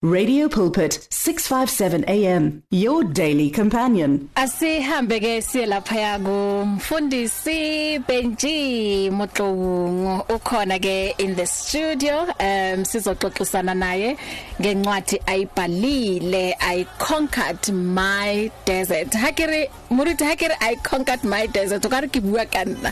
Radio Pulpit 657 AM, your daily companion. Asihambe ke silaphaya kumfundisi Benji Motlong ukhona ke in the studio sizoxoxisana naye ngencwadi ayibhalile I conquered my desert. Hakere I conquered my desert. Ukare ke bua kana.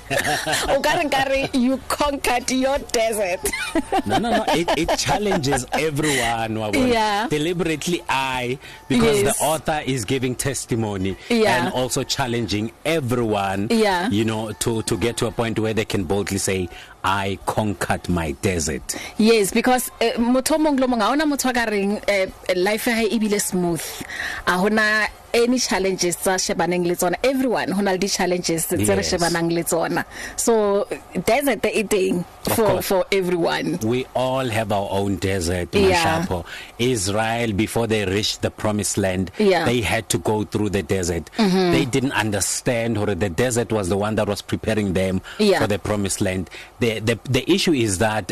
Ukare you conquered your desert. No, it challenges everyone. Yeah. Deliberately because yes. The author is giving testimony and also challenging everyone, you know, to get to a point where they can boldly say, I conquered my desert. Yes, because motomong lo monga ona motho ka reng life ya ibile smooth. Ahona any challenges tsa shebaneng le tsona, everyone hona le challenges tsa shebanang le tsona. So desert eating for everyone. We all have our own desert, Mashapo. Israel, before they reached the promised land, they had to go through the desert. They didn't understand or the desert was the one that was preparing them for the promised land. The issue is that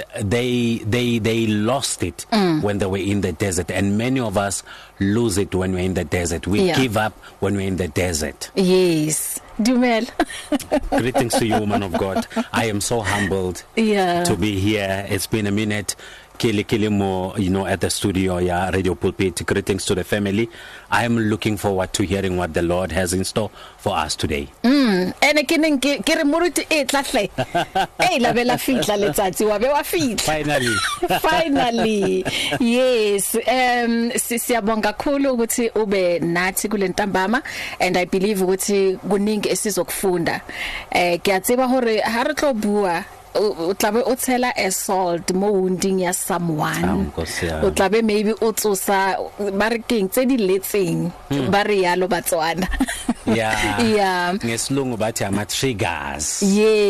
they lost it when they were in the desert, and many of us lose it when we're in the desert. We give up when we're in the desert. Yes. Dumel. Greetings to you, woman of God. I am so humbled to be here. It's been a minute. Kili mo, you know, at the studio, Radio Pulpit. Greetings to the family. I am looking forward to hearing what the Lord has in store for us today. And again, kere muruti etlahle. La bela fitla letsatsi wa be wa fitla. Finally. Yes. Siyabonga kakhulu ukuthi ube nathi kule ntambama, and I believe ukuthi kuningi esizokufunda. Kiyatsiba hore ha re tlo bua utlabe uthela assault mo wounding ya someone utlabe maybe utsosa barking tse di letseng ba re yalo batswana ngesilungu bathi ama triggers.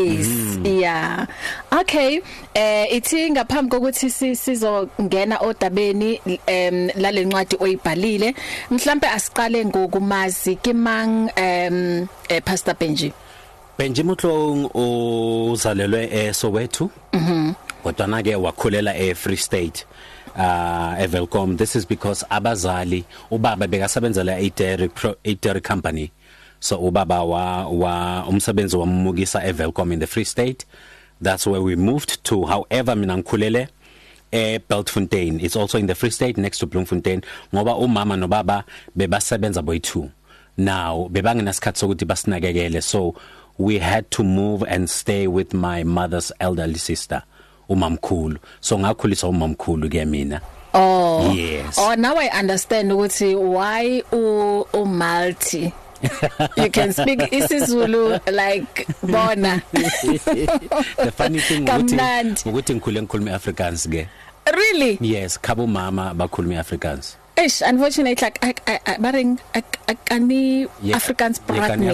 Yes. Okay, ithi ngaphambi kokuthi sizongena odabeni lale ncwadi oyibhalile, mhlambe asiqale ngokumazi kimang Pastor Benji. Benji Motlong uzalelwe Soweto. Kodwa na ke wakhulela Free State. Evelcom. This is because abazali ubaba bekasebenzela a dairy company. So ubaba wa umsebenzi wamugisa Evelcom in the Free State. That's where we moved to. However, mina ngikhulele Beltfontein. It's also in the Free State next to Bloemfontein. Ngoba umama nobaba bebasebenza boy2. Now bebangenasikhathi sokuthi basinakekele. So we had to move and stay with my mother's elderly sister, umamkhulu. So ngakhulisa umamkhulu ke mina. Oh. Yes. Oh, now I understand why multi. You can speak isiZulu like bona. The funny thing ukuthi ngikhuluma Afrikaans ke. Really? Yes, khabo mama bakhuluma Afrikaans. Unfortunately, like I can Afrikaans praat nie.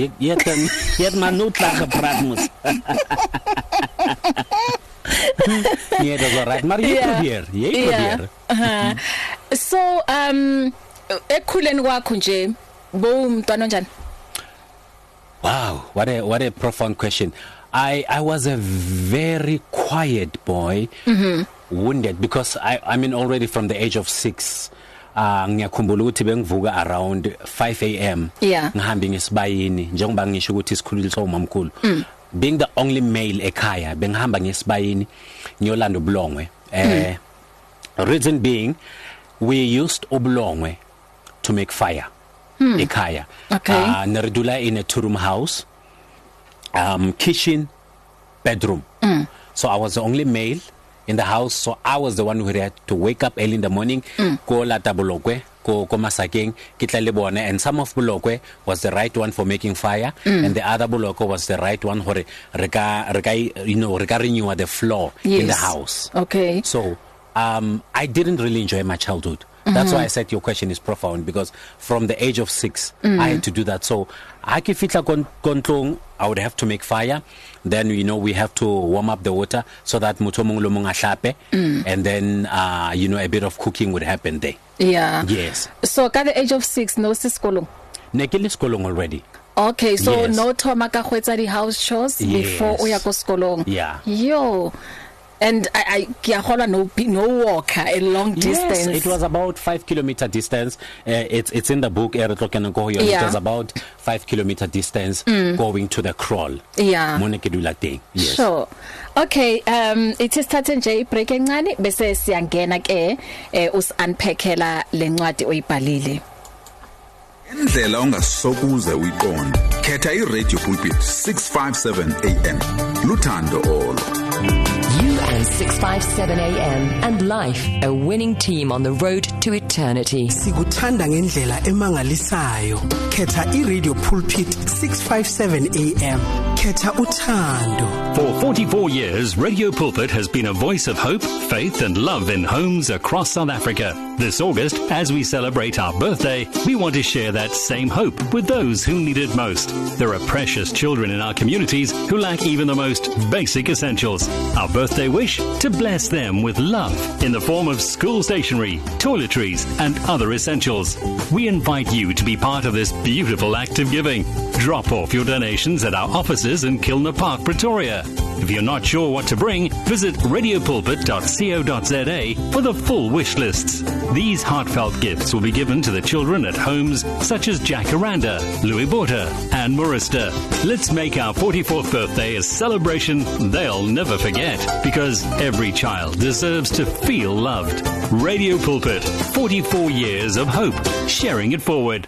Yet man no klaar gepraat moes. Nee, dat is alright. Maar jy probeer. So, ekhuleni kwakho nje, bo mntwana njani? Wow, what a profound question. I was a very quiet boy, wounded because I mean already from the age of 6. Ngiyakhumbula ukuthi bengivuka around 5 am ngihambe ngesibayini njengoba ngisho ukuthi isikhululisa umamkhulu. Being the only male ekhaya bengihamba ngesibayini ngiyolanda ubulongwe. Reason being we used ubulongwe to make fire ekhaya. Neridula in a 2-room house, kitchen, bedroom. So I was the only male in the house, so I was the one who had to wake up early in the morning, go lata bolokwe, go masakeng, kitlale bone, and some of bolokwe was the right one for making fire, and the other bolokwe was the right one for reka renew the floor in the house. Okay. So I didn't really enjoy my childhood. That's why I said your question is profound, because from the age of 6 I had to do that. So I would have to make fire, then we have to warm up the water so that and then a bit of cooking would happen there. Yes. So at the age of 6 no siskolong already. Okay, so no thoma ka khwetsa di house chores before o ya ko skolong. Yeah. Yo. And I kiyahola no walker a long distance. Yes, it was about 5-kilometer distance. It's in the book It was about 5-kilometer distance going to the crawl. Yeah. Monekedula thing. Yes. Sure. Okay, it is starting nje break encane bese siyangena ke usunpackela lencwadi oyibhalile. Indlela ongasokuze uyiqonde. Khetha iRadio Pulpit 657 AM. Luthando Olo. You and 657 AM and life, a winning team on the road to eternity. Sikuthanda ngendlela emangalisayo. Khetha iRadio Pulpit 657 AM. Khetha uthando. For 44 years, Radio Pulpit has been a voice of hope, faith and love in homes across South Africa. This August, as we celebrate our birthday, we want to share that same hope with those who need it most. There are precious children in our communities who lack even the most basic essentials. Our birthday wish? To bless them with love in the form of school stationery, toiletries and other essentials. We invite you to be part of this beautiful act of giving. Drop off your donations at our offices in Kilner Park, Pretoria. If you're not sure what to bring, visit radiopulpit.co.za for the full wish lists. These heartfelt gifts will be given to the children at homes such as Jacaranda, Louis Botha and Marista. Let's make our 44th birthday a celebration they'll never forget, because every child deserves to feel loved. Radio Pulpit, 44 years of hope, sharing it forward.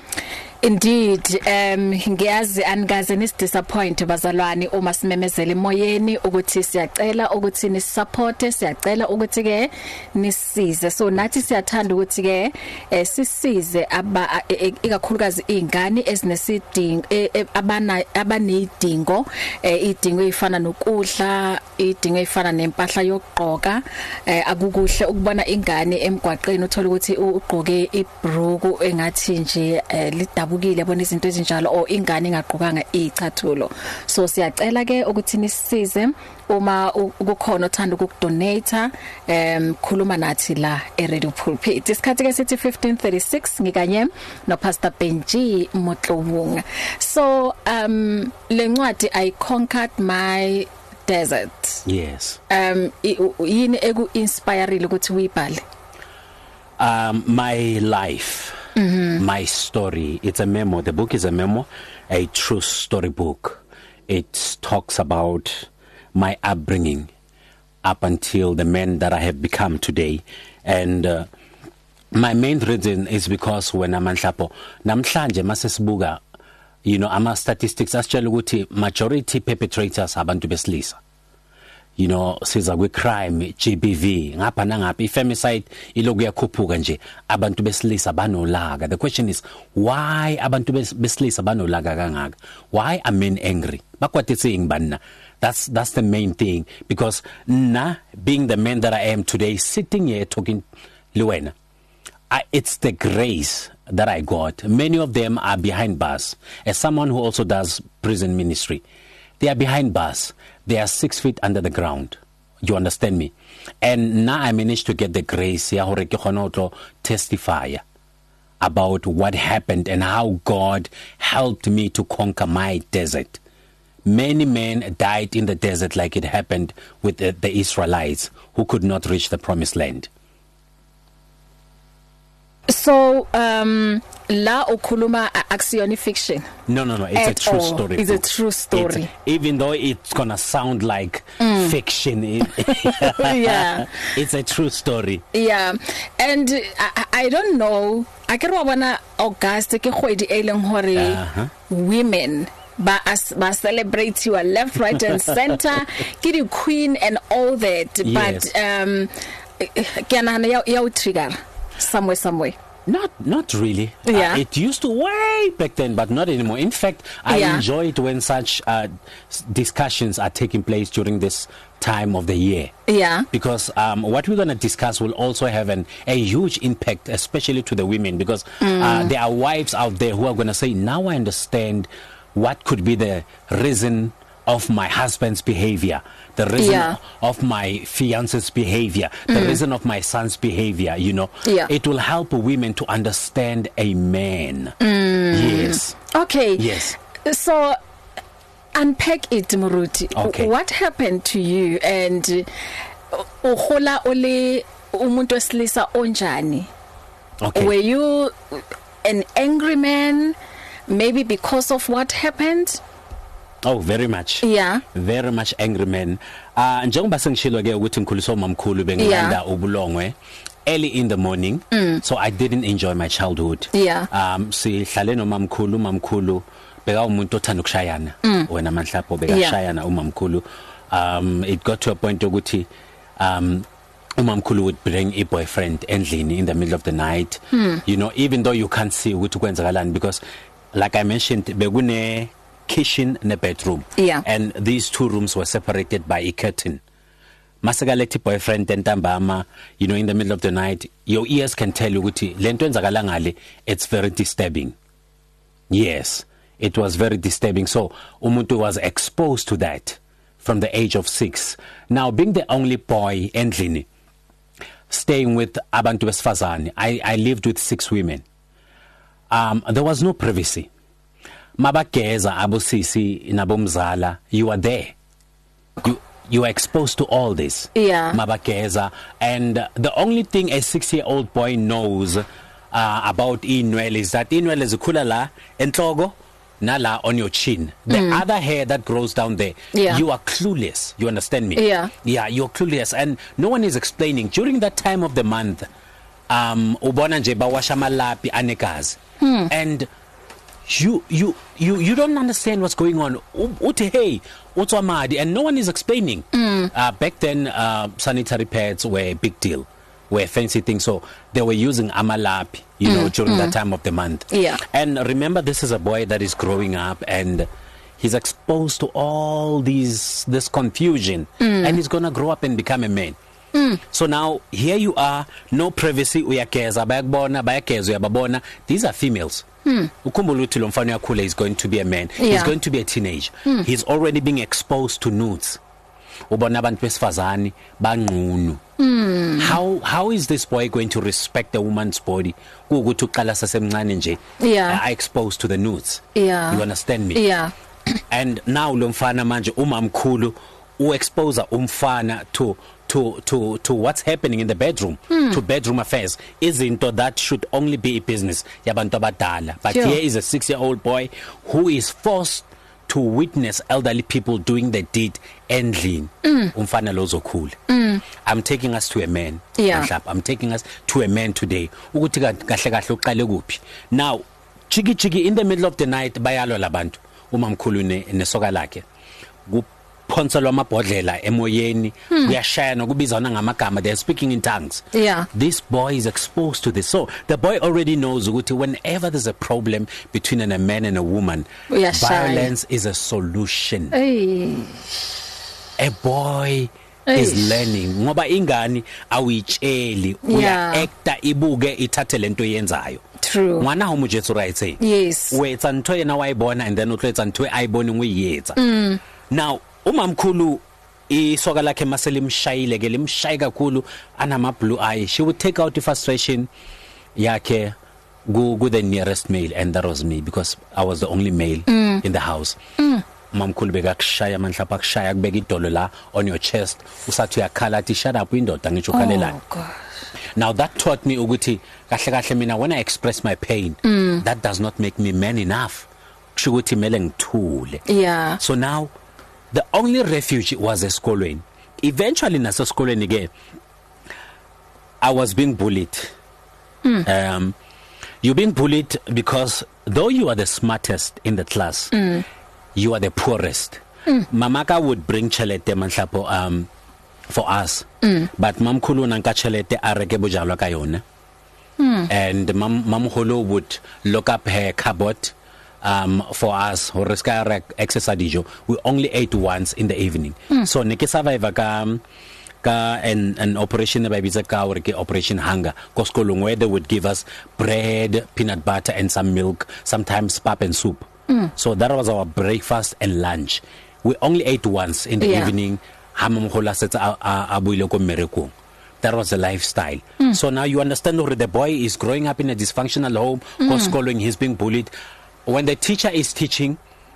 Indeed, ngiyazi angaze nisidisappoint bazalwane uma simemezela emoyeni ukuthi siyacela ukuthi nisupport, siyacela ukuthi ke nisize. So nathi siyathanda ukuthi ke sisize ikakhulukazi izingane ezinesidingo abanezidingo idingo ezifana nokudla, idingo ezifana nempahla yokugqoka. Akukuhle ukubona ingane emgwaqeni uthola ukuthi ugqoke ibruku engathi nje lidabukile yabona izinto ezinjalo o ingane ingaqhubanga icathulo. So siyacela ke ukuthi nisisize uma ukukhona othanda ukudonate khuluma nathi la eRadio Pulpit. Isikhathi ke sithi 15:36 ngikanye no Pastor Benji Motlowunga. So lencwadi I conquered my desert. Yes. Yini eku inspire ukuthi uyibhale? My life. My story. It's a memoir. The book is a memoir, a true story book. It talks about my upbringing up until the man that I have become today. And my main reason is because when namhlanje masesibuka, you know, ama statistics asitshela ukuthi majority perpetrators abantu besilisa. You know, siza kwi crime, GBV, ngapha nangapha femicide iloku yakhuphuka nje abantu besilisa banolaga. The question is, why abantu besilisa banolaga kangaka? Why are men angry? Bakwatitse ngibana. That's the main thing, because being the man that I am today, sitting here talking Luena, it's the grace that I got. Many of them are behind bars. As someone who also does prison ministry, they are behind bars. They are 6 feet under the ground. You understand me? And now I managed to get the grace ya hore ke khona to testify about what happened and how God helped me to conquer my desert. Many men died in the desert like it happened with the Israelites who could not reach the promised land. So la ukhuluma akusiyona fiction. No, it's a true story. It's a true story. Even though it's gonna sound like fiction, yeah, it's a true story. Yeah, and I don't know. I can wanna August ke khwedi e leng hore women ba celebrate you left, right and center, get you queen and all that. Yes. But kana ya trigger somewhere. Not really. Yeah. It used to way back then, but not anymore. In fact, I enjoy it when such discussions are taking place during this time of the year. Yeah. Because what we're going to discuss will also have a huge impact, especially to the women, because there are wives out there who are going to say, now I understand what could be the reason of my husband's behavior, the reason of my fiance's behavior, the reason of my son's behavior, you know. Yeah. It will help women to understand a man. Yes. Okay. Yes. So unpack it Muruti. Okay. What happened to you and uhola ole umuntu wesilisa onjani? Okay. Were you an angry man maybe because of what happened? Oh, very much. Yeah. Very much angry man. Njengoba sengishilo ke ukuthi ngikhuliswa umamkhulu bengilanda ubulongwe early in the morning. So I didn't enjoy my childhood. Yeah. Sihlale nomamkhulu beka umuntu othanda ukushayana. Wena manhlapho bekashayana umamkhulu. It got to a point ukuthi umamkhulu would bring a boyfriend endlini in the middle of the night. You know, even though you can't see ukuthi kwenzakalani because like I mentioned bekune kitchen and a bedroom. Yeah. And these two rooms were separated by a curtain. Masagaleti boyfriend entambama, you know, in the middle of the night, your ears can tell you ukuthi lento enzakala ngale, it's very disturbing. Yes, it was very disturbing. So umuntu was exposed to that from the age of 6. Now being the only boy endlini, staying with abantu besifazane, I lived with 6 women. There was no privacy. Mabageza abosisi nabomzala, you are there. You are exposed to all this. Yeah. Mabageza, and the only thing a 6-year-old boy knows about inwele is that inwele zikhula la enhloko nala on your chin. The other hair that grows down there, you are clueless. You understand me? Yeah. Yeah, you're clueless and no one is explaining. During that time of the month, ubona nje bawasha malapi anekazi. And you don't understand what's going on. Uthi hey, utswamadi, and no one is explaining. Back then, sanitary pads were a big deal, were fancy things. So they were using amalapi, you know, during that time of the month. Yeah. And remember, this is a boy that is growing up and he's exposed to all this confusion, and he's gonna grow up and become a man. So now here you are, no privacy. Uyakeza bayakubona, bayakezwa uyababona. These are females. Ukhumbula ukuthi lo mfana yakhula is going to be a man. He's going to be a teenager. He's already being exposed to nudes. Ubona abantu besifazane banqunu. How is this boy going to respect a woman's body? Ukuthi uqala sasemncane nje. I exposed to the nudes. Yeah. You understand me? Yeah. And now lo mfana manje umamkhulu uexpose umfana to what's happening in the bedroom, to bedroom affairs, izinto that should only be a business yabantu abadala. But here is a 6-year-old boy who is forced to witness elderly people doing the deed endlini. Umfana lozokhula. I'm taking us to a man. I'm taking us to a man today. Ukuthi kahle kahle uqale kuphi. Now chiki in the middle of the night bayalo labantu umamkhulu nesoka lakhe. Phonselwa amabhodlela emoyeni uyashayana kubizana ngamagama, they're speaking in tongues. This boy is exposed to this, so the boy already knows ukuthi whenever there's a problem between a man and a woman, violence is a solution. A boy is learning ngoba ingani awuyitsheli uya actor ibuke ithathe lento yenzayo. True. Ngwana ho mojetso right say. Yes. Wetsa ntho yena wayibona and then utletsa ntho ayibona nguyiyetsa. Now umamkhulu isoka lakhe maselimshayile ke limshayi kakhulu anama blue eye, she would take out the frustration yakhe go the nearest male, and that was me because I was the only male in the house. Mamkhulu bekakushaya manhlapha kushaya kubeka idolo la on your chest usathi uyakhala athi shut up indoda ngisho khalelana. Now that taught me ukuthi kahle kahle mina when I express my pain, that does not make me man enough. Kusho ukuthi mele ngithule. Yeah. So now the only refuge was esikolweni. Eventually nasesikolweni again I was being bullied. You're being bullied because though you are the smartest in the class, you are the poorest. Mamaka would bring chelete manhlapo for us, but mamkhulu nanka chelete areke bojalwa ka yona. And mamkhulu would lock up her cupboard for us or exercise. We only ate once in the evening. So neke survive ka an operation babitsa ka or ke operation hunger koskolong, where they would give us bread, peanut butter and some milk, sometimes pap and soup. So that was our breakfast and lunch. We only ate once in the evening. Hamamhola setsa abuile ko mmereko. That was the lifestyle. So now you understand that the boy is growing up in a dysfunctional home, koskolong, he's being bullied. When the teacher is teaching,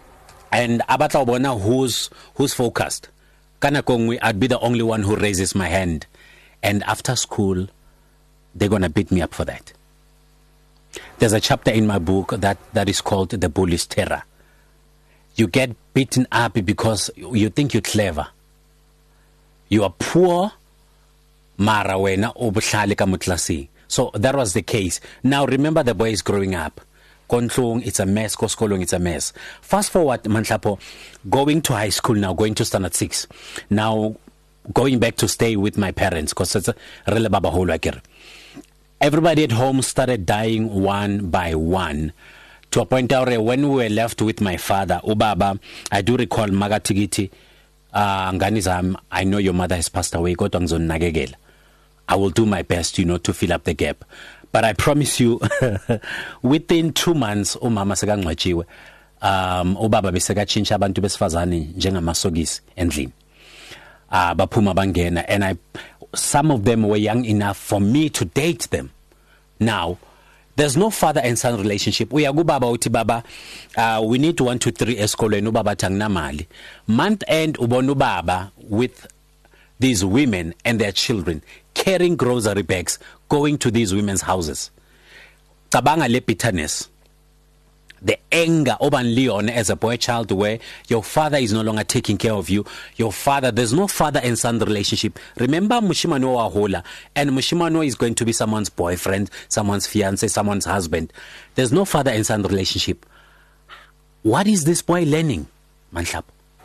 and abatla bona who's focused. Kana kongwe, I'd be the only one who raises my hand, and after school they're going to beat me up for that. There's a chapter in my book that is called The Bully's Terror. You get beaten up because you think you're clever. You are poor, mara wena obuhlale ka motlaseng. So that was the case. Now remember, the boy is growing up. Kontlong, it's a mess. Koskolong, it's a mess. Fast forward, Manhlapo, going to high school now, going to standard 6. Now going back to stay with my parents, because it's a rele baba holo akere. Everybody at home started dying one by one, to a point where when we were left with my father, Ubaba, I do recall Magatigiti, Nganizam, I know your mother has passed away, I will do my best, to fill up the gap. But I promise you, within 2 months, umama sekangcwatshiwe, ubaba besekatshintsha abantu besifazane njengamasokisi endlini. Baphuma bangena, and some of them were young enough for me to date them. Now, there's no father and son relationship. Uyagubaba uthi baba, we need 1 2 3 esikolweni, ubaba thangina mali. Month end ubona ubaba with these women and their children carrying grocery bags, going to these women's houses. Cabanga le bitterness, the anger oban leon as a boy child, where your father is no longer taking care of you. Your father, there's no father and son relationship. Remember Mushimano Wahola, and Mushimano is going to be someone's boyfriend, someone's fiance, someone's husband. There's no father and son relationship. What is this boy learning, Manhlap?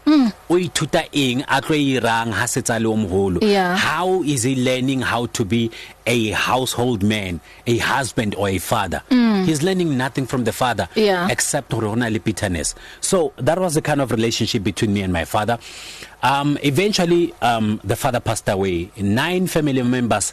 Yeah. How is he learning how to be a household man, a husband, or a father? He's learning nothing from the father, except bitterness. So that was the kind of relationship between me and my father. Eventually, the father passed away. 9 family members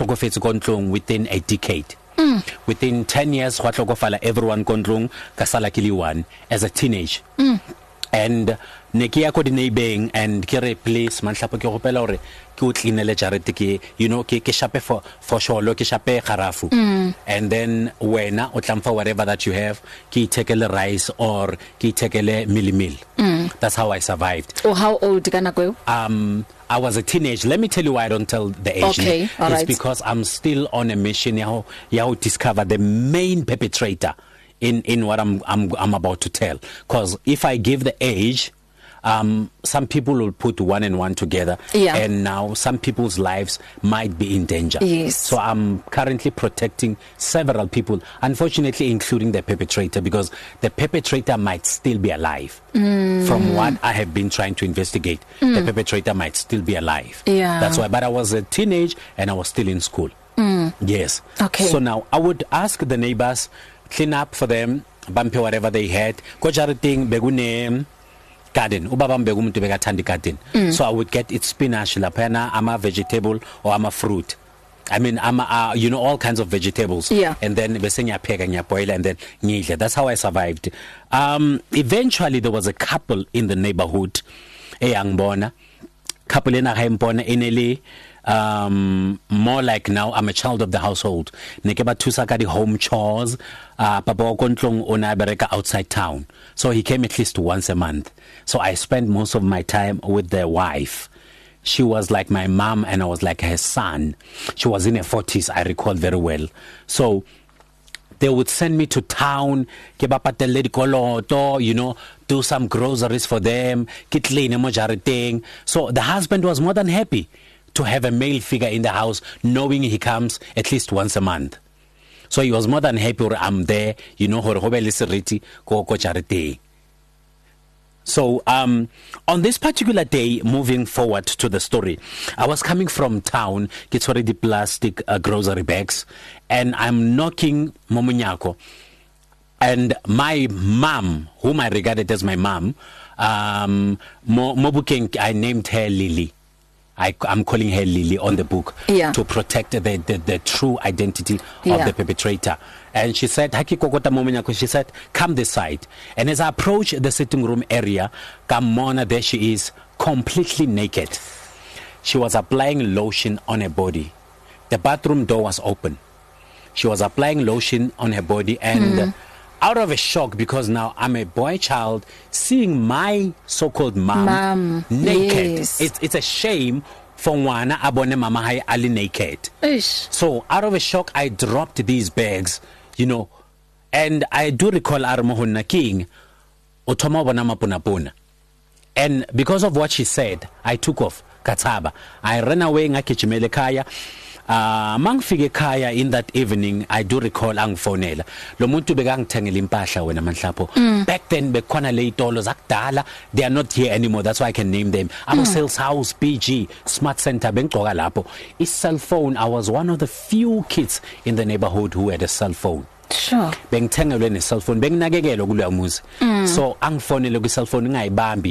within a decade. Within 10 years, everyone kasala kiliwan as a teenage. And nekia ko dinebeng and kere place Manhlapo ke gopela hore ke o cleanele jarete ke shape for sholo ke shape kharafu, and then wena o tlamfa whatever that you have ke itekele rice or ke itekele milimil. That's how I survived. Oh, how old kana go? I was a teenage. Let me tell you why I don't tell the age. Okay, all right. It's because I'm still on a mission how discover the main perpetrator in what I'm about to tell. Because if I give the age, some people will put 1 and 1 together, and now some people's lives might be in danger. Yes. So I'm currently protecting several people, unfortunately including the perpetrator, because the perpetrator might still be alive. From what I have been trying to investigate, the perpetrator might still be alive. Yeah. That's why. But I was a teenage and I was still in school. Yes. Okay. So now I would ask the neighbors, clean up for them, bampe whatever they had. Kochariting begune garden. Ubabam begum to begatandi garden. So I would get it spinach, lapena, ama vegetable or ama fruit. I mean, ama all kinds of vegetables. Yeah. And then besenya pega nya boil and then nyile. That's how I survived. Eventually there was a couple in the neighborhood, a young bona. Couple in a hempona ineli. More like now I'm a child of the household. Nekeba tusaka the home chores. Papa kontlong ona bereka outside town. So he came at least once a month. So I spent most of my time with the wife. She was like my mom and I was like her son. She was in her 40s, I recall very well. So they would send me to town, do some groceries for them, so the husband was more than happy to have a male figure in the house, knowing he comes at least once a month. So he was more than happy, or I'm there, So on this particular day, moving forward to the story, I was coming from town, gets already plastic grocery bags, and I'm knocking Momunyako. And my mom, whom I regarded as my mom, Mobukeng, I named her Lily. I'm calling her Lily on the book to protect the true identity of the perpetrator. And she said, she said, come this side. And as I approached the sitting room area, Kamona, there she is, completely naked. She was applying lotion on her body. The bathroom door was open. She was applying lotion on her body, and out of a shock because now I'm a boy child seeing my so-called mom naked. Yes. It's a shame for ngwana abone mama hai ali naked. Ish. So out of a shock I dropped these bags, you know, and I do recall Armohona King uthoma bona mapuna. And because of what she said, I took off Katsaba. I ran away ngagijimela ekhaya. Mangifike ekhaya in that evening, I do recall angifonela. Lo muntu bekangithengela impahla wena manhlapho. Back then bekhona le itolo zakudala, they are not here anymore. That's why I can name them. Abo Sales House, BG, Smart Center bengigcoka lapho. I cell phone, I was one of the few kids in the neighborhood who had a cell phone. Sure. Bengithengelwe ne cell phone, benginakekelwa kuleyo muzi. So angifonele ku cell phone ngayibambi.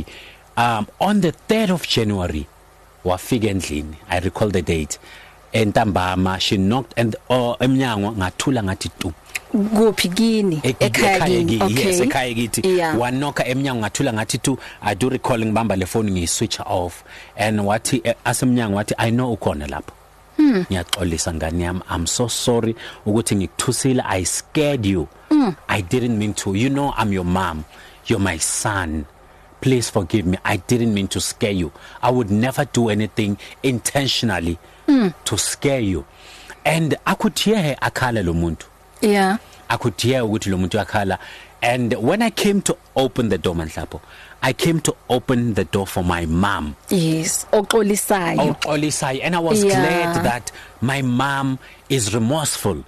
On the 3rd of January, wafika endlini. I recall the date. Entambama, she knocked and emnyango ngathula ngathi tu. Kuphi kini ekhaya kini. Okay. Yes, ekhaya kithi. Wanoka emnyango ngathula ngathi tu. I do recall ngibamba le phone ngiyiswitch off and wathi asemnyango wathi I know ukhona lapho. Ngiyaxolisa ngani yami, I'm so sorry ukuthi ngikuthusile, I scared you. I didn't mean to. You know I'm your mom. You're my son. Please forgive me. I didn't mean to scare you. I would never do anything intentionally to scare you. And I could hear her akhala lo muntu. Yeah. I could hear ukuthi lo muntu akhala. And when I came to open the door manhlapho, I came to open the door for my mom. Yes, oxolisayo. And I was glad that my mom is remorseful.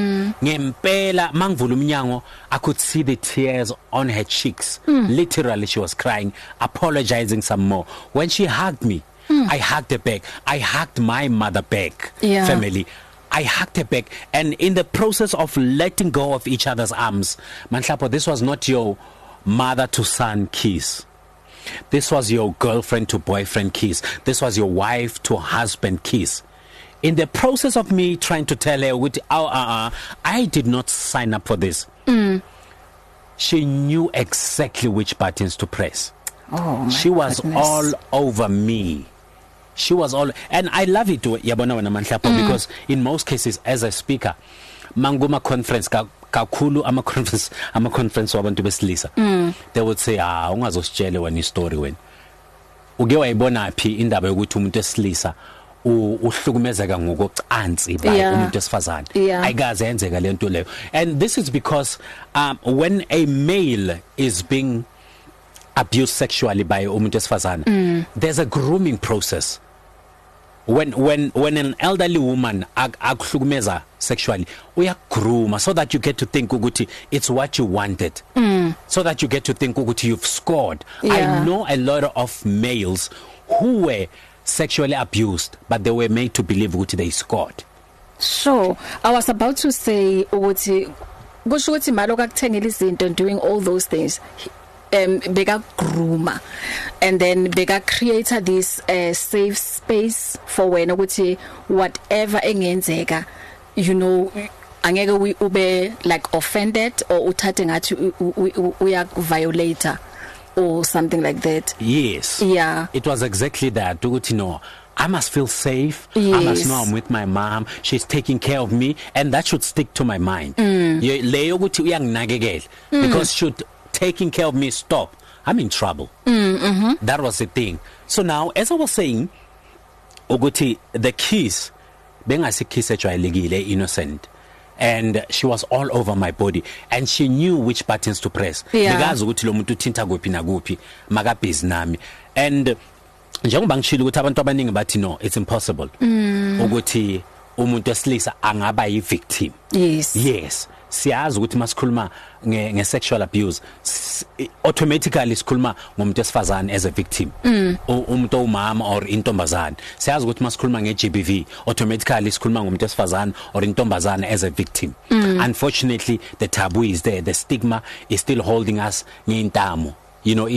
Ngempela mangivula umnyango, I could see the tears on her cheeks. Literally she was crying, apologizing some more. When she hugged me, I hugged her back. I hugged my mother back. Family. I hugged her back, and in the process of letting go of each other's arms, manhlapho, this was not your mother to son kiss. This was your girlfriend to boyfriend kiss. This was your wife to husband kiss. In the process of me trying to tell her, I did not sign up for this. She knew exactly which buttons to press. She was all over me. She was all, and I love it yabona wena manhlapho because in most cases as a speaker manguma conference kakhulu ama conference wabantu besilisa they would say ungazositshele wena istory wena uke wayibona phi indaba yokuthi umuntu esilisa uhlukumezeka ngokucansi by umuntu esifazane ayikaze yenzeka lento leyo. And this is because when a male is being abused sexually by umuntu esifazane there's a grooming process. When an elderly woman akuhlukumeza sexually uyagroom so that you get to think ukuthi it's what you wanted, so that you get to think ukuthi you've scored. I know a lot of males who were sexually abused but they were made to believe ukuthi they scored. Sure, I was about to say ukuthi kusho ukuthi malo kakuthengela izinto doing all those things bega groomer and then bega creator this safe space for wena ukuthi whatever engenzeka, you know, angeke ube like offended or uthathe ngathi uya violator or something like that. Yes. Yeah. It was exactly that. ukuthi no, I must feel safe. I must know I'm with my mom. She's taking care of me, and that should stick to my mind. Leyo ukuthi uyanginakekela because should taking care of me stop, I'm in trouble. That was the thing. So now as I was saying ukuthi the kiss bengasi kiss ejwayelekile innocent, and she was all over my body and she knew which buttons to press. Bekazi ukuthi lo muntu uthinta kuphi nakuphi maka busy nami. And njengoba ngishilo ukuthi abantu abaningi bathi no, it's impossible ukuthi umuntu esilisa angaba yi victim. Yes. Siyazi ukuthi masikhuluma nge sexual abuse automatically sikhuluma ngomuntu esifazane as a victim, umuntu umama or intombazane. Siyazi ukuthi masikhuluma nge GBV automatically sikhuluma ngomuntu esifazane or intombazane as a victim. Unfortunately the taboo is there, the stigma is still holding us ngintamo. You know,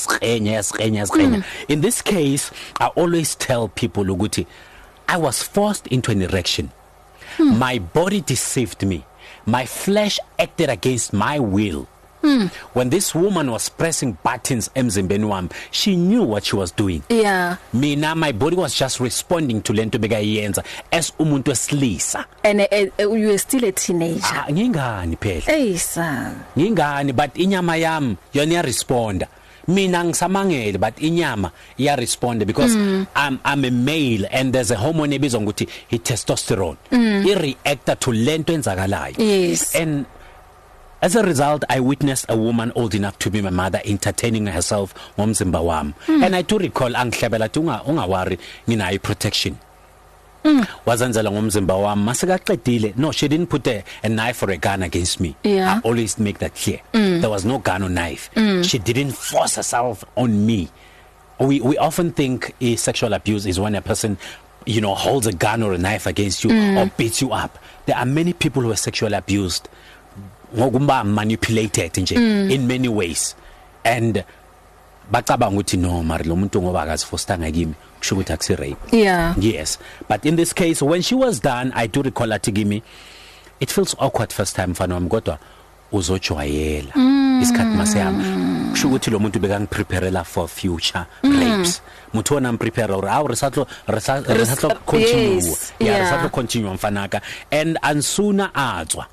yasqenya. In this case I always tell people ukuthi I was forced into an erection. My body deceived me. My flesh acted against my will. When this woman was pressing buttons emzimbeni wami, she knew what she was doing. Yeah. Mina, my body was just responding to lento bekayenza as umuntu wesilisa. And you were still a teenager. Ngingani phela? Hey son. Ngingani, but inyama yami yona iya responda. Mina ngisamangele but inyama iya respond because I'm a male and there's a hormone ebizwa ukuthi testosterone. It reacts to lento enzakalayo. Yes. And as a result, I witnessed a woman old enough to be my mother entertaining herself ngomzimba wami. And I do recall angihlebela ungawari nginayo protection. Wazenzela ngomzimba wami masekaqedile. No, she didn't put a knife or a gun against me. Yeah. I always make that clear. There was no gun or knife. She didn't force herself on me. We often think sexual abuse is when a person holds a gun or a knife against you or beats you up. There are many people who are sexually abused ngokumba manipulated nje in many ways, and bacabanga ukuthi no mari lo muntu ngoba akazifostanga kimi kusho ukuthi akusi rape. Yeah. Yes, but in this case when she was done, I do recall her to give me, it feels awkward first time mfana wami kodwa uzojwayela isikhathi maseyami kusho ukuthi lo muntu bekangipreparela for future rapes. Muthu wona mprepare or our resatlo continue. Yeah, resatlo continue mfanaka, and ansuna atswa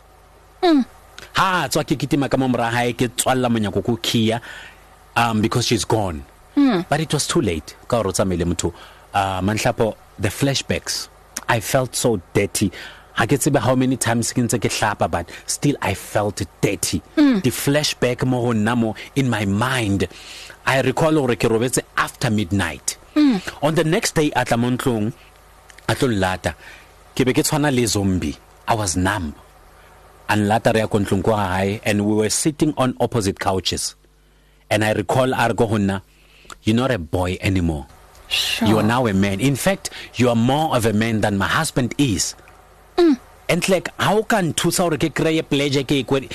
ha tswa ke kitima ka momra hae ke tswalla monyako ku khia because she's gone. But it was too late ka ro tsamele motho manhlapo the flashbacks. I felt so dirty. I get see how many times ke ntse ke hlapa but still I felt dirty. The flashback mo namo in my mind. I recall hore ke robetse after midnight. On the next day at Lamontlong atlo lata ke be ke tshwana le zombie. I was numb. And later and we were sitting on opposite couches, and I recall Argohuna, you're not a boy anymore. Sure. You are now a man. In fact, you are more of a man than my husband is. And like, how can two pleasure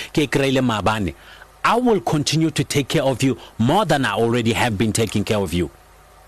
I will continue to take care of you more than I already have been taking care of you.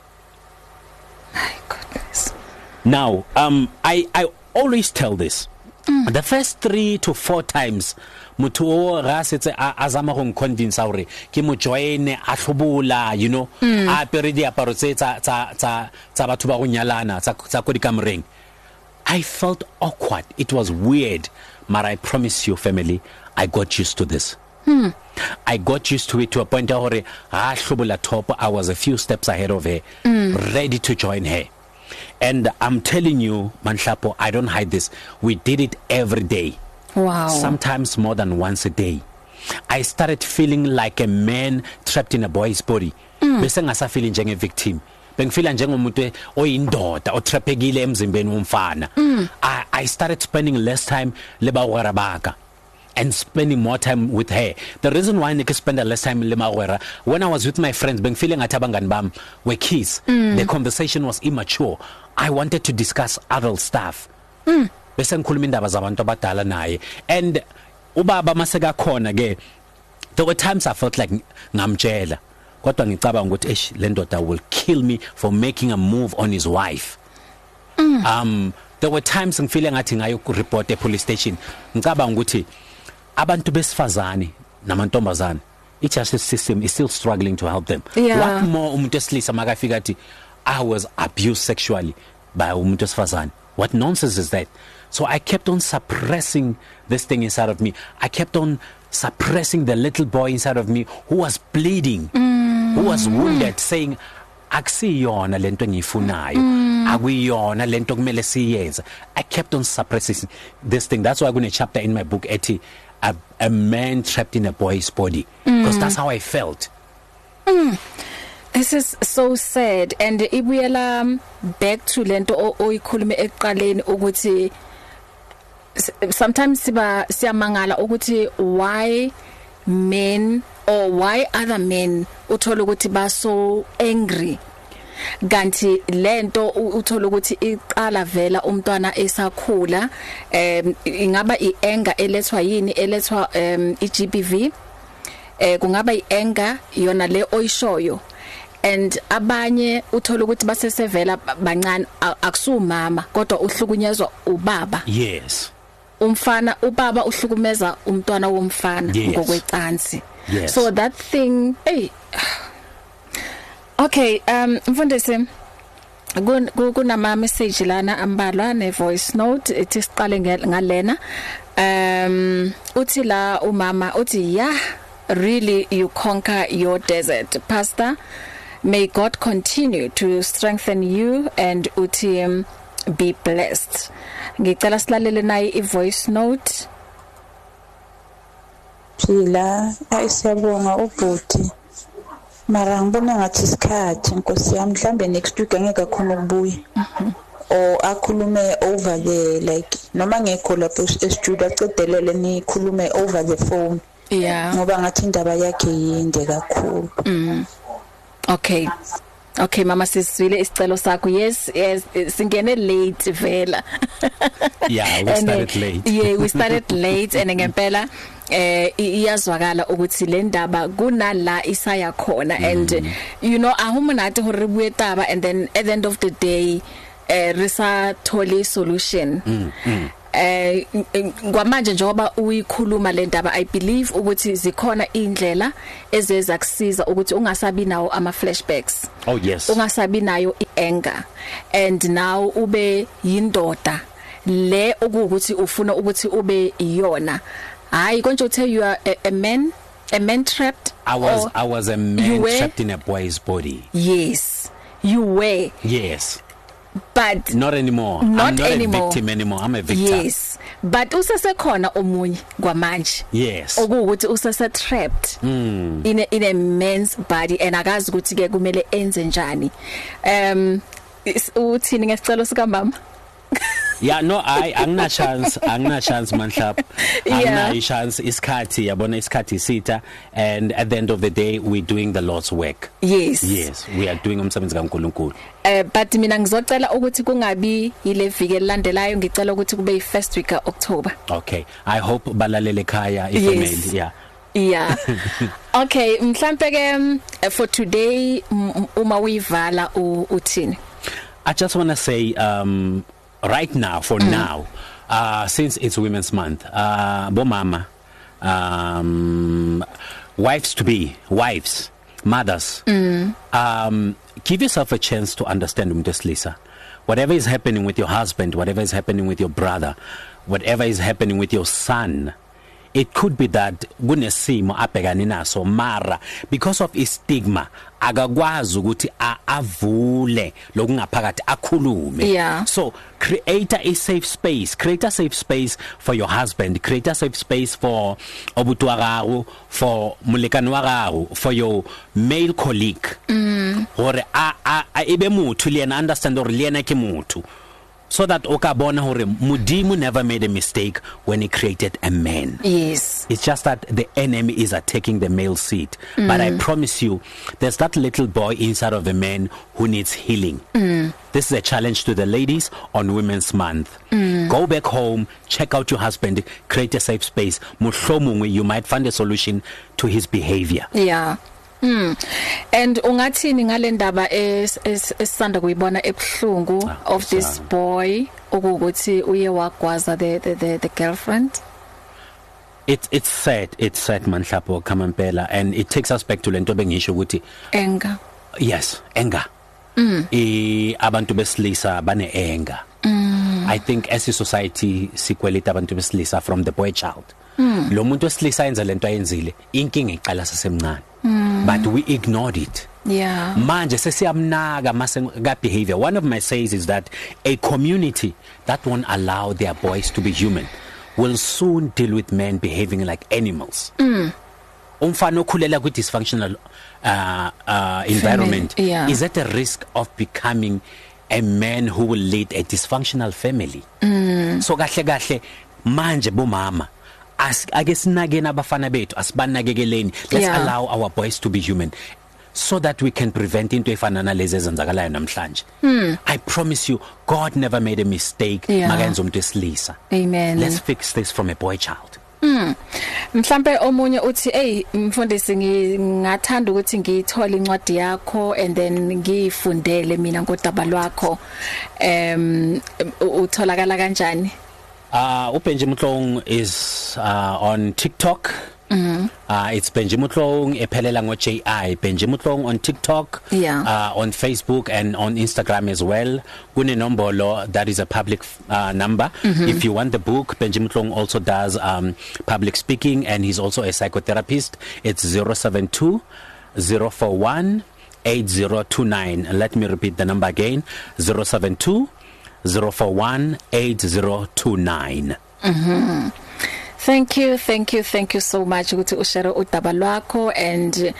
My goodness. Now, I always tell this. The first 3 to 4 times muthu o ga setse azama go convince hore ke mo join a hlobula a pere diaparo tsa batho ba go nyalana tsa go dikamreng. I felt awkward. It was weird, but I promise you family, I got used to this. I got used to it to a point hore ga hlobula top. I was a few steps ahead of her, ready to join her. And I'm telling you, Manhlapo, I don't hide this. We did it every day. Wow. Sometimes more than once a day. I started feeling like a man trapped in a boy's body. Bese ngasa feeling njenge victim. Bengifila njengomuntu oyindoda otrappekile emzimbeni womfana. I started spending less time le bawera baka and spending more time with her. The reason why I spend less time le mawera, when I was with my friends, bengifile ngathi abangani bam were kids. The conversation was immature. I wanted to discuss adult stuff. Bese ngikhuluma indaba zabantu abadala naye, and ubaba maseka khona ke, there were times I felt like ngamtshela kodwa ngicabanga ukuthi le ndoda will kill me for making a move on his wife. There were times ngifile ngathi ngayo report police station ngicabanga ukuthi abantu besifazane namantombazane, each justice system is still struggling to help them. Yeah. What more umuntu esilisa makafika athi I was abused sexually by umuntu esifazane? What nonsense is that? So I kept on suppressing this thing inside of me. I kept on suppressing the little boy inside of me who was bleeding, who was wounded, saying akusiyona lento engiyifunayo, akuyona lento kumele siyenze. I kept on suppressing this thing. That's why I got a chapter in my book ethi a man trapped in a boy's body, because that's how I felt. This is so sad. And ibuyela back to lento oyikhulume eqaleni ukuthi sometimes siyamangala ukuthi why men or why other men uthola ukuthi ba so angry, kanti lento uthola ukuthi iqala vela umntwana esakhula, ingaba ianger elethwa yini, elethwa iGBV, kungaba ianger yona le oyishoyo. And abanye uthola ukuthi basesevela bancane akusumama kodwa uhlukunyezwa ubaba. Yes. Umfana ubaba uhlukumeza umntwana womfana ngokwecansi. Yes. So that thing, hey. Okay, mfundisi kunama message lana ambalwa ne voice note ethi siqale ngalena uthi la umama uthi yeah really you conquer your desert pastor, may God continue to strengthen you and uthi be blessed. Ngicela silalele nayi I voice note. Phila ayisiyabonga ubhuti mara ngibona ngathi isikhathi Nkosi yami mhlambe next week angeke khona ukubuya or akhulume over the like noma ngekho lapho e-studio acedelele nikhulume over the phone ngoba ngathi indaba yakhe yinde kakhulu. Okay mama sisizwile isicelo sakho. Yes singene late vela. Yeah, we started late. Yeah, we started late and ngempela iyazwakala ukuthi le ndaba kunala isaya khona and you know ahumunati hore buye taba and then at the end of the day risa thole solution. Kwamanje njengoba uyikhuluma le ndaba I believe ukuthi zikhona indlela ezeza kusiza ukuthi ungasabi nawo ama flashbacks. Oh yes. Ungasabi nayo ianger and now ube yindoda le ukuthi ufuna ukuthi ube iyona. Hayi konje uthe you are a man trapped. I was a man trapped in a boy's body. Yes. You were. Yes. But not anymore. I'm not anymore. A victim anymore. I'm a victor. Yes. But usesekhona omunye kwamanje. Yes. Ukuthi usese trapped in a man's body and akazi ukuthi ke kumele enze njani. Uthini ngesicelo sika mama? Yeah, no, angina chance manhlap. Angina chance isikhathi yabona isikhathi sitha and at the end of the day we're doing the Lord's work. Yes. Yes, we are doing umsebenzi kaNkulunkulu. But mina ngizocela ukuthi kungabi ile viki elandelayo ngicela ukuthi kube i1st week October. Okay. I hope balalele ekhaya ifamily. Yeah. Yeah. Okay, mhlambe ke for today uma uyivala uthini? I just want to say right now for now since it's Women's Month bomama wives to be mothers give yourself a chance to understand Lisa. Whatever is happening with your husband, whatever is happening with your brother, whatever is happening with your son, it could be that kunesimo abhekane naso mara because of istigma akakwazi ukuthi avule lokungaphakathi akhulume. So create a safe space for your husband, create a safe space for obutu wa gago, for molekane wa gago, for your male colleague hore a ebe motho le ena understand hore le ena ke motho, so that okabona hore Mudimu never made a mistake when he created a man. Yes. It's just that the enemy is attacking the male seed. But I promise you, there's that little boy inside of a man who needs healing. This is a challenge to the ladies on Women's Month. Go back home, check out your husband, create a safe space. Mohlomongwe you might find a solution to his behavior. Yeah. And ungathini ngale ndaba esisanda kuyibona ebhlungu of this boy ukuthi uye wagwaza the girlfriend? It's sad manhlapho Kamampela, and it takes us back to lento bengisho ukuthi anger. Yes, anger. Abantu besilisa bane anger. I think as a society sikwelita abantu besilisa from the boy child. Lo muntu wesilisa yenza lento ayenzile inkinga iqala sasemncane. But we ignored it. Yeah. Manje sesiyamnaka mase ka behavior. One of my says is that a community that won't allow their boys to be human will soon deal with men behaving like animals. Umfana okhulela ku dysfunctional environment is at a risk of becoming a man who will lead a dysfunctional family. So kahle manje bomama ake sinake nabafana bethu asibanakekeleni. Let's allow our boys to be human so that we can prevent into efana nalezi ezenzakalayo namhlanje. I promise you God never made a mistake makenza umuntu esilisa. Amen. Let's fix this from a boy child. Mhlambe omunye uthi mfundisi ngingathanda ukuthi ngiyithole incwadi yakho and then ngiyifundele mina ngodaba lwakho utholakala kanjani? Ubenji Mhlong is on TikTok. It's Benjimutlong ephelela ngo JI Benjimutlong on TikTok, on Facebook and on Instagram as well. Kune nombolo that is a public number. If you want the book, Benjimutlong also does public speaking and he's also a psychotherapist. It's 072 041 8029. Let me repeat the number again. 072 041 8029. Thank you so much ukuthi ushare udaba lwakho and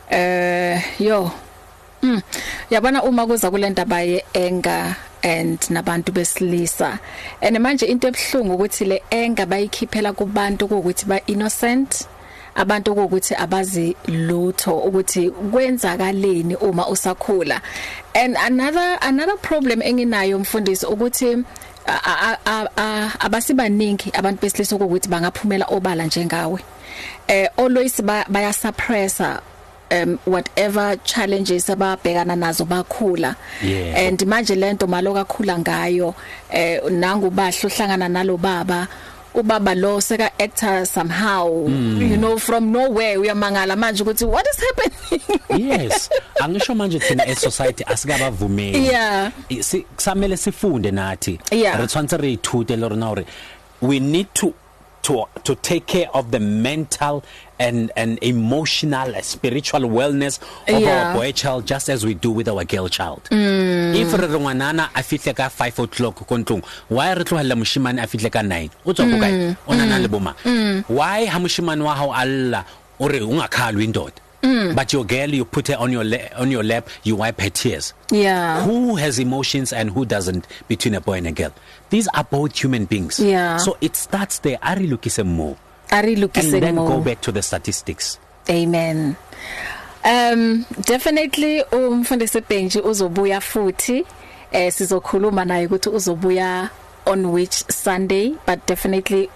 yabona uma kuza kule ndaba ye anger and nabantu besilisa and manje into ebhlungu ukuthi le anger bayikhiphela kubantu ukuthi ba innocent, abantu ukuthi abazi lutho ukuthi kwenzakaleni uma usakhula. And another problem enginayo mfundisi ukuthi abasibaningi abantu besilisa ukuthi bangaphumela obala njengawe. Always baya suppressa whatever challenges ababhekana nazo bakhula. And manje lento malo kakhula ngayo nangu bahlo hlangana nalo baba ubaba lo seka actor somehow you know from nowhere uyamangala manje ukuthi what is happening. Yes, angisho manje thina e society asikabavumeli. Kusamele sifunde nathi retshwantse re ithute le rona hore we need to take care of the mental and emotional spiritual wellness of our boy child just as we do with our girl child. If re ngwanana a fihle ka 5 o'clock kontlong, why re tlohela moshimane a fihle ka 9 o tswa go kae ona na le boma? Why ha moshimane wa hao alla o re ungakhalwa indoda? But your girl, you put her on your lap, you wipe her tears. Who has emotions and who doesn't between a boy and a girl? These are both human beings. So it starts there. Ari lukise mo. And then go back to the statistics. Amen. Definitely umfundisi Benji uzobuya futhi sizokhuluma naye ukuthi uzobuya on which Sunday, but definitely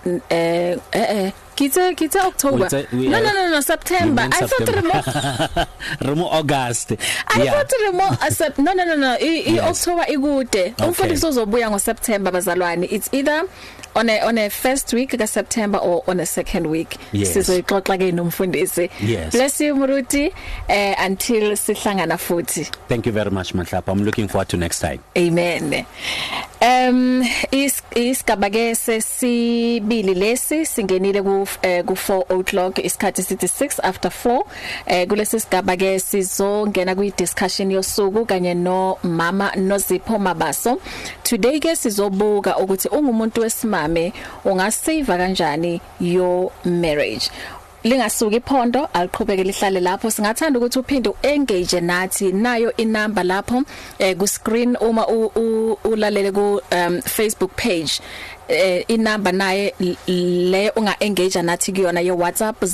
Kita October. No, September. I thought Remo August. I thought Remo no. October igude. Umfundisi uzobuya ngo September bazalwane. It's either on a first week of September or on a second week. Sizoixoxa ke nomfundisi. Bless you Muruti until sihlangana futhi. Thank you very much Mahlapa. I'm looking forward to next time. Amen. Isigabake sesibili lesi singenile ku 4 o'clock isikhathi sithi 6 after 4 kulesi sigaba ke sizongena kwi discussion yosuku kanye no mama Nozipho Mabaso. Today ke sizobuka ukuthi ungumuntu wesimame ungasave kanjani your marriage. Lingasuki iphondo aliqhubeke lihlale lapho. Singathanda ukuthi uphinde uengage nathi nayo inamba lapho ku screen uma ulalele ku Facebook page. Inamba naye le unga engage nathi kuyona ye WhatsApp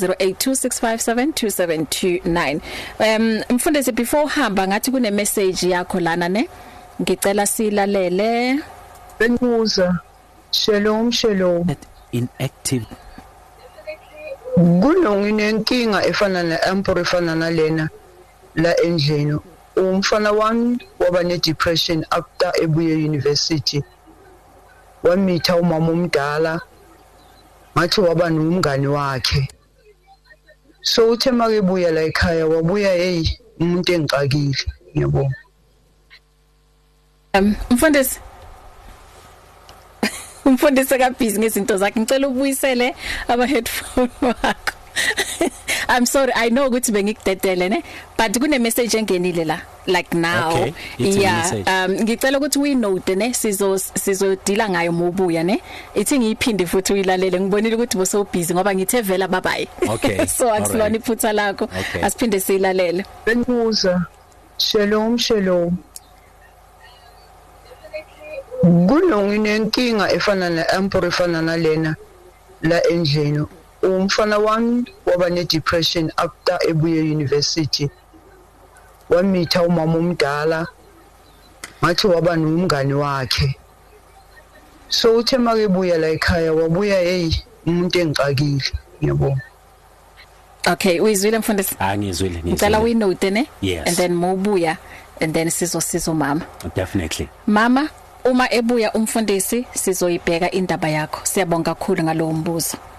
0826572729. Mfundisi before hamba ngathi kune message yakho lana ne ngicela silalele. Benbuza shalom inactive kunenkinga efana neemporo efana nalena la endlini. Umfana wami waba ne depression after ebuye university. Wamitha umama omdala ngathi waba nomngane wakhe. So uthe makebuya la ekhaya wabuya umuntu engixakile yebo. Umfundisi ka busy ngezinto zakhe ngicela ubuyisele ama headphone wakho. I'm sorry, I know ukuthi bengikudedele ne, but kune message engenile la like now. Okay, ngicela ukuthi we note ne sizodila ngayo mobuya ne. Ithi ngiyiphinde futhi uyilalele ngibonile ukuthi boso busy ngoba ngithe vela babayi. Okay. So akusilona iphutha lakho. Asiphinde siyilalele. Benbuza shalom kunenkinga efana neemporo efana nalena la endlini. Umfana wami waba ne depression after ebuye university. Wamitha umama omdala ngathi waba nomngane wakhe. So uthe makebuya la ekhaya wabuya umuntu engixakile yebo. Okay, uyizwile mfundisi? Ngizwile. Ngicela we note ne? Yes. And then mobuya and then sizo mama. Definitely. Mama uma ebuya umfundisi sizoyibheka indaba yakho. Siyabonga kakhulu ngalowo mbuzo.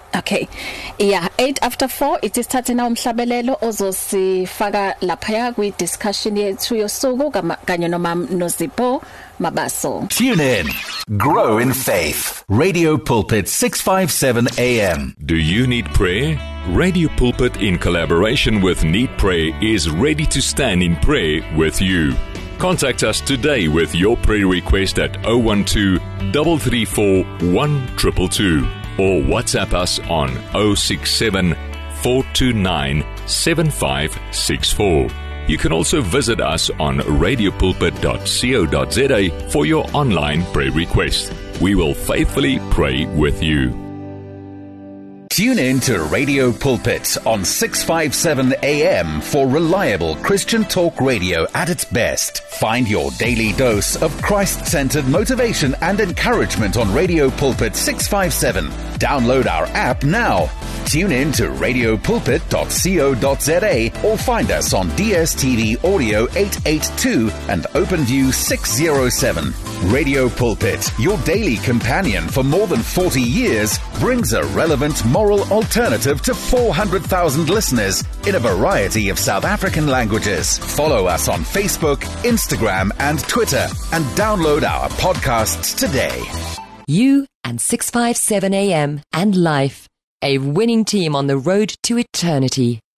Okay. Yeah, 8:04 it is thathe na umhlabelelo ozosifaka lapha kwi discussion yethu yosuku kanye noZipho Mabaso. Tune in. Grow in faith. Radio Pulpit 657 AM. Do you need prayer? Radio Pulpit in collaboration with Need Prayer is ready to stand in prayer with you. Contact us today with your prayer request at 012 334 1222 or WhatsApp us on 067 429 7564. You can also visit us on radiopulpit.co.za for your online prayer request. We will faithfully pray with you. Tune in to Radio Pulpit on 657 AM for reliable Christian talk radio at its best. Find your daily dose of Christ-centered motivation and encouragement on Radio Pulpit 657. Download our app now. Tune in to radiopulpit.co.za or find us on DSTV Audio 882 and OpenView 607. Radio Pulpit, your daily companion for more than 40 years, brings a relevant moral alternative to 400,000 listeners in a variety of South African languages. Follow us on Facebook, Instagram, and Twitter, and download our podcasts today. You and 657 AM and Life, a winning team on the road to eternity.